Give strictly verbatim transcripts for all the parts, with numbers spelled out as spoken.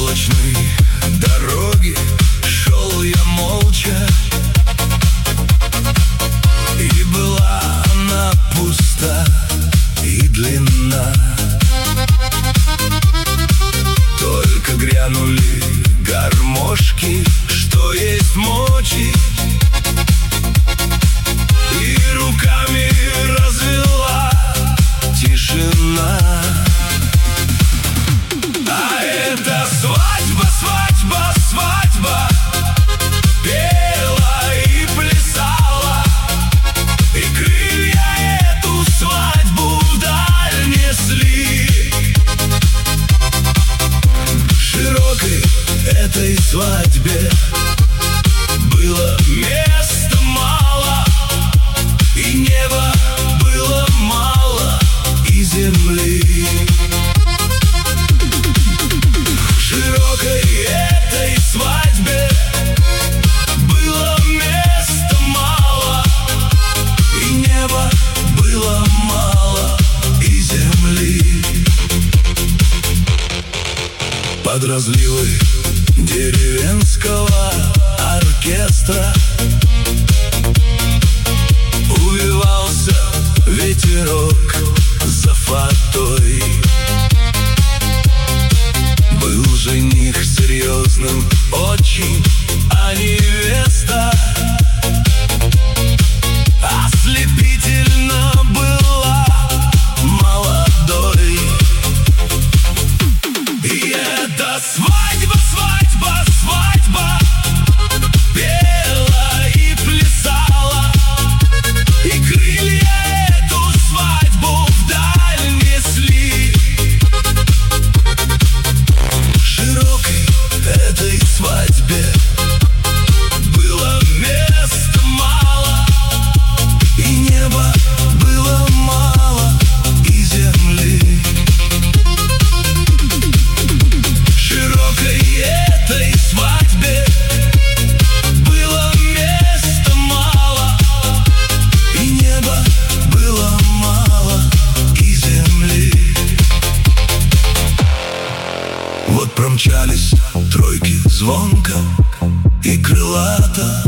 проселочной дороги шел я молча, и была она пуста и длинна. Только грянули гармошки, что есть мочи, и руками развела тишина. А это свадьба, свадьба, свадьба, пела и плясала, и крылья эту свадьбу вдаль несли. Широкой этой свадьбе было места мало, и неба было мало, и земли. Широкой этой свадьбе было места мало, и неба было мало, и земли. Под разливы деревенского оркестра увивался ветерок за фатой. Был жених серьезным очень, а невеста ослепительно была молодой. И это свадьба, свадьба, свадьба, пела и плясала, и крылья эту свадьбу вдаль несли. Широкой этой свадьбе было места мало, и неба было мало, и земли. Широкой этой свадьбе было места мало, и неба было мало, и земли. Вот промчались тройки звонко и крылато,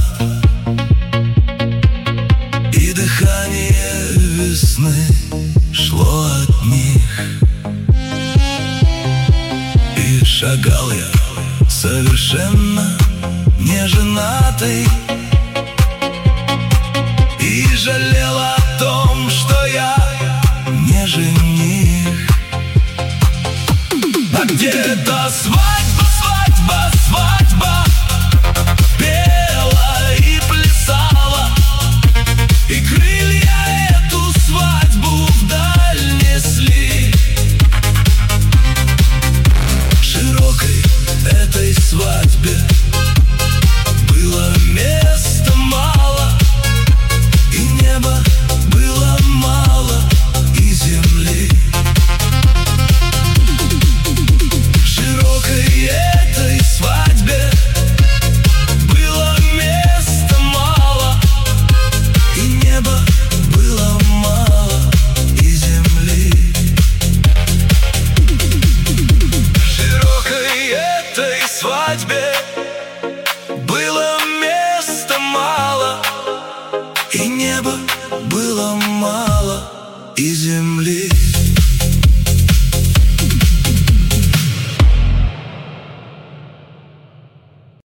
и дыхание весны шло от них. И шагал я совершенно неженатый, и жалел о том, что я не жених. А где-то свадьба, свадьба, свадьба, пела и плясала, и крылья эту свадьбу вдаль несли. Широкой этой свадьбе было места мало, и неба было мало, и земли. Широкой этой свадьбе было места мало, и неба было мало, и земли. Широкой этой свадьбе было места мало, и неба было мало, и земли.